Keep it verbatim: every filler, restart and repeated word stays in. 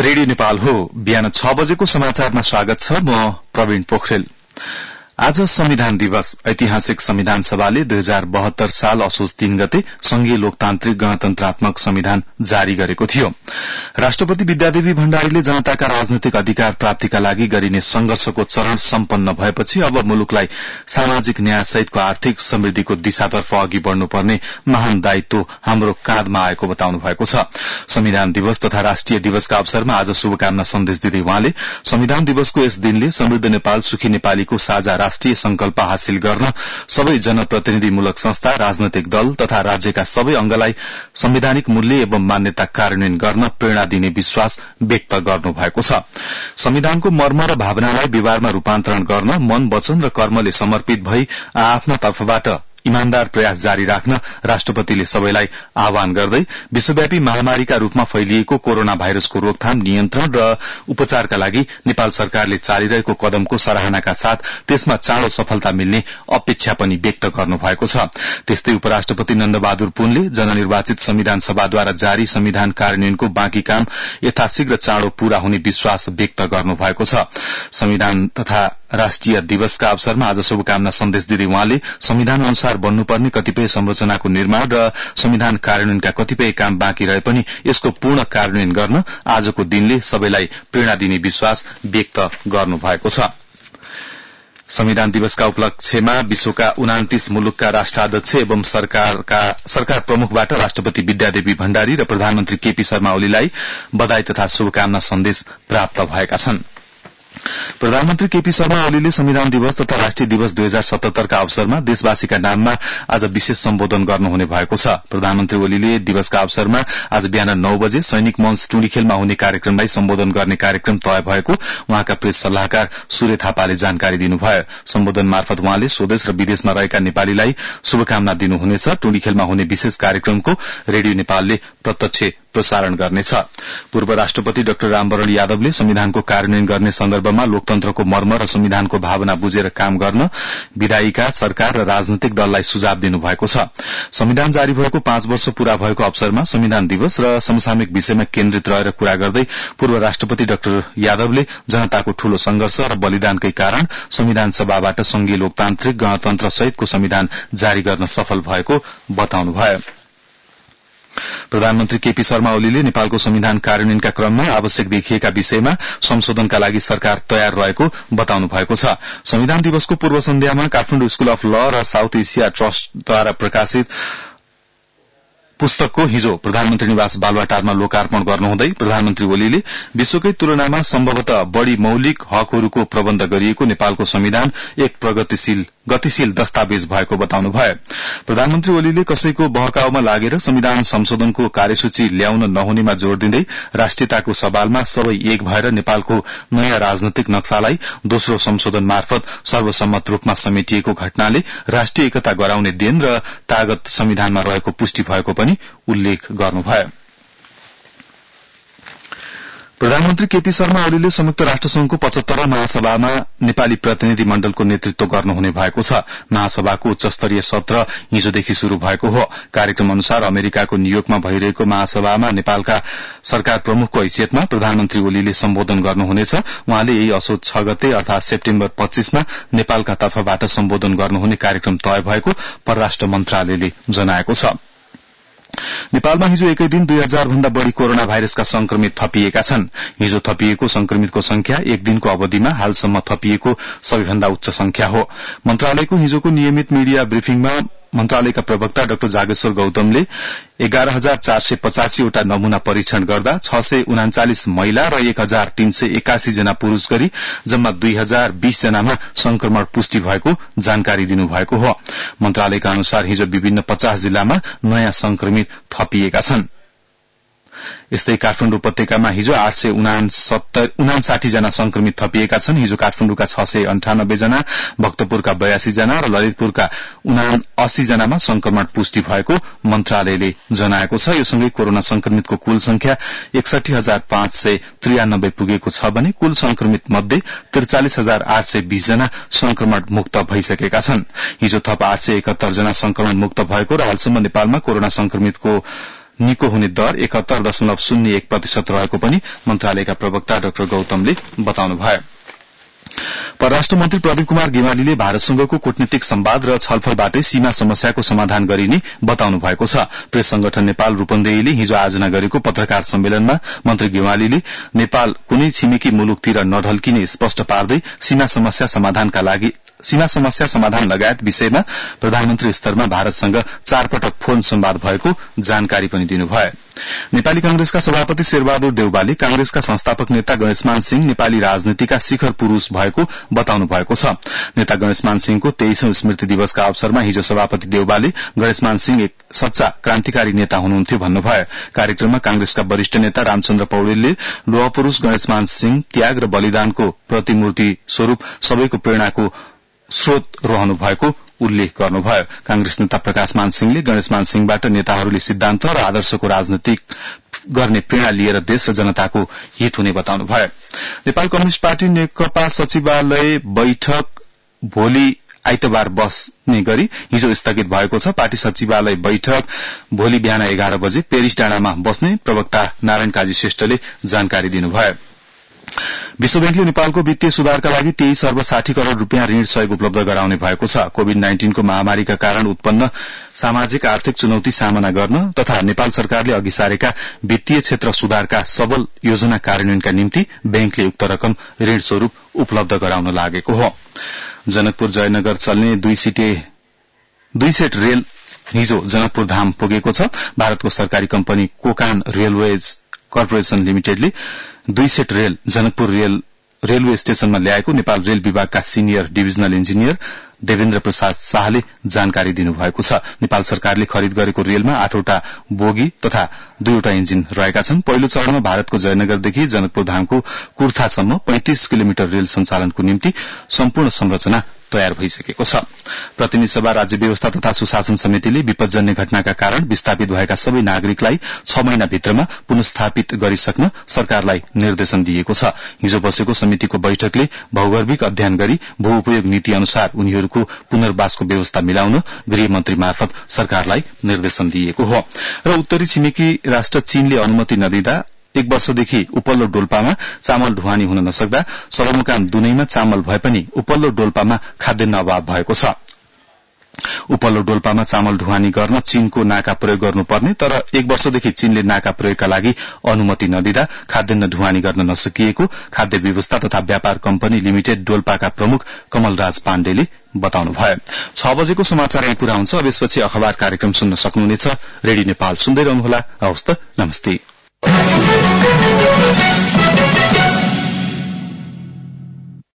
Radio Nepal हो। बिहान छ बजेको समाचारमा स्वागत छ। म प्रवीण पोखरेल। आज संविधान दिवस। ऐतिहासिक संविधान सभाले दुई हजार बहत्तर साल असोज तीन गते संघीय लोकतान्त्रिक गणतन्त्रात्मक संविधान जारी गरेको थियो। राष्ट्रपति विद्यादेवी भण्डारीले जनताका राजनैतिक अधिकार प्राप्तिका लागि गरिने संघर्षको चरण सम्पन्न भएपछि अब मुलुकलाई सामाजिक न्याय सहितको आर्थिक समृद्धिको दिशातर्फ अघि बढ़नुपर्ने महान दायित्व हाम्रो काँधमा आएको बताउनु भएको छ। संविधान दिवस तथा राष्ट्रिय दिवसका अवसरमा आज शुभकामना सन्देश दिँदै उहाँले संविधान दिवसको यस दिनले समृद्ध नेपाल सुखी नेपालीको साझा राष्ट्रिय संकल्प हासिल गर्न सबै जनप्रतिनिधिमूलक संस्था, राजनैतिक दल तथा राज्यका सबै अंगलाई संवैधानिक मूल्य एवं मान्यता कार्यान्वयन गर्न प्रेरणा दिने विश्वास व्यक्त गर्नु भएको छ। संविधानको मर्म र भावनालाई व्यवहारमा रूपान्तरण गर्न मन, वचन र कर्मले समर्पित भई आफ्ना तर्फबाट इमानदार प्रयास जारी राख्न राष्ट्रपतिले सबैलाई आह्वान गर्दै विश्वव्यापी महामारीका रूपमा फैलिएको कोरोना भाइरसको रोकथाम, नियन्त्रण र उपचारका लागि नेपाल सरकारले चालिरहेको कदमको सराहनाका साथ त्यसमा चाँडो सफलता मिल्ने अपेक्षा पनि व्यक्त गर्नु भएको छ। त्यस्तै उपराष्ट्रपति नन्दबहादुर पुनले जननिर्वाचित संविधान सभाद्वारा जारी संविधान कार्यान्वयनको बाँकी काम यथाशीघ्र चाँडो पूरा हुने विश्वास व्यक्त गर्नु भएको छ। संविधान तथा राष्ट्रिय दिवसका अवसरमा आज शुभकामना सन्देश दिँदै उहाँले संविधान अनुसार बन्नुपर्ने कतिपय संरचनाको निर्माण र संविधान कार्यान्वयनका कतिपय काम बाँकी रहे पनि यसको पूर्ण कार्यान्वयन गर्न आजको दिनले सबैलाई प्रेरणा दिने विश्वास व्यक्त गर्नु भएको छ। संविधान दिवसका उपलक्ष्यमा विश्वका उनातीस मुलुकका राष्ट्राध्यक्ष एवं सरकारका सरकार प्रमुखबाट राष्ट्रपति विद्यादेवी भण्डारी र प्रधानमन्त्री केपी शर्मा ओलीलाई बधाई तथा शुभकामना सन्देश प्राप्त भएका छन्। प्रधानमन्त्री केपी शर्मा ओलीले संविधान दिवस तथा राष्ट्रिय दिवस दुई हजार सतहत्तरका अवसरमा देशवासीका नाममा आज विशेष सम्बोधन गर्नुहुने भएको छ। प्रधानमन्त्री ओलीले दिवसका अवसरमा आज बिहान नौ बजे सैनिक मञ्च टुँडीखेलमा हुने कार्यक्रमलाई सम्बोधन गर्ने कार्यक्रम तय भएको उहाँका प्रेस सल्लाहकार सूर्य थापाले जानकारी दिनुभयो। सम्बोधन मार्फत उहाँले स्वदेश र विदेशमा रहेका नेपालीलाई शुभकामना दिनुहुनेछ। टुँडीखेलमा हुने विशेष कार्यक्रमको रेडियो नेपालले प्रत्यक्ष प्रसारण गर्नेछ। पूर्व राष्ट्रपति डाक्टर रामवरण यादवले संविधानको कार्यान्वयन गर्ने सन्दर्भमा लोकतन्त्रको मर्म र संविधानको भावना बुझेर काम गर्न विधायिका, सरकार र राजनैतिक दललाई सुझाव दिनुभएको छ। संविधान जारी भएको पाँच वर्ष पूरा भएको अवसरमा संविधान दिवस र समसामयिक विषयमा केन्द्रित रहेर कुरा गर्दै पूर्व राष्ट्रपति डाक्टर यादवले जनताको ठूलो संघर्ष र बलिदानकै कारण संविधान सभाबाट संघीय लोकतान्त्रिक गणतन्त्र सहितको संविधान जारी गर्न सफल भएको बताउनुभयो। प्रधानमन्त्री केपी शर्मा ओलीले नेपालको संविधान कार्यान्वयनका क्रममा आवश्यक देखिएका विषयमा संशोधनका लागि सरकार तयार रहेको बताउनु भएको छ। संविधान दिवसको पूर्व सन्ध्यामा काठमाडौँ स्कूल अफ ल र साउथ एशिया ट्रस्टद्वारा प्रकाशित पुस्तकको हिजो प्रधानमन्त्री निवास बालुवाटारमा लोकार्पण गर्नुहुँदै प्रधानमन्त्री ओलीले विश्वकै तुलनामा सम्भवतः बढ़ी मौलिक हकहरूको प्रबन्ध गरिएको नेपालको संविधान एक प्रगतिशील गतिशील दस्तावेज भएको बताउनुभयो। प्रधानमन्त्री ओलीले कसैको बहकाउमा लागेर संविधान संशोधनको कार्यसूची ल्याउन नहुनेमा जोड़ दिँदै राष्ट्रियताको सवालमा सबै एक भएर नेपालको नयाँ राजनैतिक नक्सालाई दोस्रो संशोधन मार्फत सर्वसम्मत रूपमा समेटिएको घटनाले राष्ट्रिय एकता गराउने देन र तागत संविधानमा रहेको पुष्टि भएको पनि उल्लेख गर्नुभयो। प्रधानमन्त्री केपी शर्मा ओलीले संयुक्त राष्ट्रसंघको पचहत्तरौं महासभामा नेपाली प्रतिनिधि मण्डलको नेतृत्व गर्नुहुने भएको छ। महासभाको उच्च स्तरीय सत्र हिजोदेखि शुरू भएको हो। कार्यक्रम अनुसार अमेरिकाको न्यूयोर्कमा भइरहेको महासभामा नेपालका सरकार प्रमुखको हैसियतमा प्रधानमन्त्री ओलीले सम्बोधन गर्नुहुनेछ। उहाँले यही असोज छ गते अर्थात सेप्टेम्बर पच्चीसमा नेपालका तर्फबाट सम्बोधन गर्नुहुने कार्यक्रम तय भएको परराष्ट्र मन्त्रालयले जनाएको छ। नेपालमा हिजो एकै दिन दुई हजार भन्दा बढ़ी कोरोना भाइरसका संक्रमित थपिएका छन्। हिजो थपिएको संक्रमितको संख्या एक दिनको अवधिमा हालसम्म थपिएको सबैभन्दा उच्च संख्या हो। मन्त्रालयको हिजोको नियमित मीडिया ब्रिफिङमा मन्त्रालयका प्रवक्ता डाक्टर जागेश्वर गौतमले एघार हजार चार सय पचासीवटा नमूना परीक्षण गर्दा छ सय उनाचालिस महिला र एक हजार तीन सय एकासी जना पुरूष गरी जम्मा दुई हजार बीस जनामा संक्रमण पुष्टि भएको जानकारी दिनुभएको हो। मन्त्रालयका अनुसार हिजो विभिन्न पचास जिल्लामा नयाँ संक्रमित थपिएका छन्। यस्तै काठमाडौँ उपत्यकामा हिजो आठ सय उनासाठी जना संक्रमित थपिएका छन्। हिजो काठमाडौँका छ सय अन्ठानब्बे जना, भक्तपुरका बयासी जना र ललितपुरका उनासी जनामा संक्रमण पुष्टि भएको मन्त्रालयले जनाएको छ। यो सँगै कोरोना संक्रमितको कुल संख्या एकसठी हजार पाँच सय त्रियानब्बे पुगेको छ भने कुल संक्रमित मध्ये त्रिचालिस हजार आठ सय बीस जना संक्रमण मुक्त भइसकेका छन्। हिजो थप आठ सय एकहत्तर जना संक्रमण मुक्त भएको र हालसम्म नेपालमा कोरोना संक्रमितको निको हुने दर एकहत्तर दशमलव शून्य एक प्रतिशत रहेको पनि मन्त्रालयका प्रवक्ता डाक्टर गौतमले बताउनुभयो। परराष्ट्र मन्त्री प्रदीप कुमार गेवालीले भारतसँगको कूटनीतिक सम्वाद र छलफलबाटै सीमा समस्याको समाधान गरिने बताउनु भएको छ। प्रेस संगठन नेपाल रूपन्देहीले हिजो आयोजना गरेको पत्रकार सम्मेलनमा मन्त्री गेवालीले नेपाल कुनै छिमेकी मुलुकतिर नढल्किने स्पष्ट पार्दै सीमा समस्या समाधानका लागि सीमा समस्या समाधान लगायत विषयमा प्रधानमन्त्री स्तरमा भारतसँग चार पटक फोन संवाद भएको जानकारी पनि दिनुभयो। नेपाली कांग्रेसका सभापति शेरबहादुर देउवाले कांग्रेसका संस्थापक नेता गणेशमान सिंह नेपाली राजनीतिका शिखर पुरूष भएको बताउनु भएको छ। नेता गणेशमान सिंहको तेइसौं स्मृति दिवसका अवसरमा हिजो सभापति देउवाले गणेशमान सिंह एक सच्चा क्रान्तिकारी नेता हुनुहुन्थ्यो भन्नुभयो। कार्यक्रममा कांग्रेसका वरिष्ठ नेता रामचन्द्र पौडेलले लोह पुरूष गणेशमान सिंह त्याग र बलिदानको प्रतिमूर्ति स्वरूप सबैको प्रेरणाको स्रोत रहनु भएको उल्लेख गर्नुभयो। कांग्रेस नेता प्रकाशमान सिंहले गणेशमान सिंहबाट नेताहरूले सिद्धान्त र आदर्शको राजनीति गर्ने प्रेरणा लिएर देश र जनताको हित हुने बताउनुभयो। नेपाल कम्युनिष्ट पार्टी नेकपा सचिवालय बैठक भोलि आइतबार बस्ने गरी हिजो स्थगित भएको छ। पार्टी सचिवालय बैठक भोलि बिहान एघार बजे पेरिस डाँडामा बस्ने प्रवक्ता नारायण काजी श्रेष्ठले जानकारी दिनुभयो। विश्व बैंकले नेपालको वित्तीय सुधारका लागि तेइस अर्ब साठी करोड़ रूपियाँ ऋण सहयोग उपलब्ध गराउने भएको छ। कोविड नाइन्टीन को महामारीका कारण उत्पन्न सामाजिक आर्थिक चुनौती सामना गर्न तथा नेपाल सरकारले अघि सारेका वित्तीय क्षेत्र सुधारका सबल योजना कार्यान्वयनका निम्ति बैंकले उक्त रकम ऋण स्वरूप उपलब्ध गराउन लागेको हो। जनकपुर जयनगर चल्ने दुई सिटे दुई सेट रेल हिजो जनकपुर धाम पुगेको छ। भारतको सरकारी कम्पनी कोकान रेलवेज कर्पोरेशन लिमिटेडले दुई set rail Janakpur rail railway स्टेशनमा ल्याएको नेपाल रेल विभागका senior divisional engineer Devendra Prasad शाहले जानकारी दिनुभएको छ। नेपाल सरकारले खरिद गरेको रेलमा आठवटा बोगी तथा दुईवटा इन्जिन रहेका छन्। पहिलो चरणमा भारतको जयनगरदेखि जनकपुर धामको कुर्थासम्म पैंतिस किलोमिटर रेल सञ्चालनको निम्ति सम्पूर्ण संरचना तयार भइसकेको छ। प्रतिनिधि सभा राज्य व्यवस्था तथा सुशासन समितिले विपदजन्य घटनाका कारण विस्थापित भएका सबै नागरिकलाई छ महिना भित्रमा पुनस्थापित गरिसक्न सरकारलाई निर्देशन दिएको छ। हिजो बसेको समितिको बैठकले भौगर्भिक अध्ययन गरी भू उपयोग नीति अनुसार उनीहरूको पुनर्वासको व्यवस्था मिलाउन गृहमन्त्री मार्फत सरकारलाई निर्देशन दिएको हो। र उत्तरी छिमेकी राष्ट्र चीनले अनुमति नदिँदा एक वर्षदेखि उपल्लो डोल्पामा चामल ढुवानी हुन नसक्दा सदरमुकाम दुनैमा चामल भए पनि उपल्लो डोल्पामा खाद्यान्न अभाव भएको छ। उपल्लो डोल्पामा चामल ढुवानी गर्न चीनको नाका प्रयोग गर्नुपर्ने तर एक वर्षदेखि चीनले नाका प्रयोगका लागि अनुमति नदिँदा खाद्यान्न ढुवानी गर्न नसकिएको खाद्य व्यवस्था तथा व्यापार कम्पनी लिमिटेड डोल्पाका प्रमुख कमलराज पाण्डेले बताउनुभयो। छ बजेको समाचार यहाँ पूरा हुन्छ। अब यसपछि अखबार कार्यक्रम सुन्न सक्नुहुनेछ। रेडियो नेपाल सुन्दै रहनुहोला। हवस् त, नमस्ते।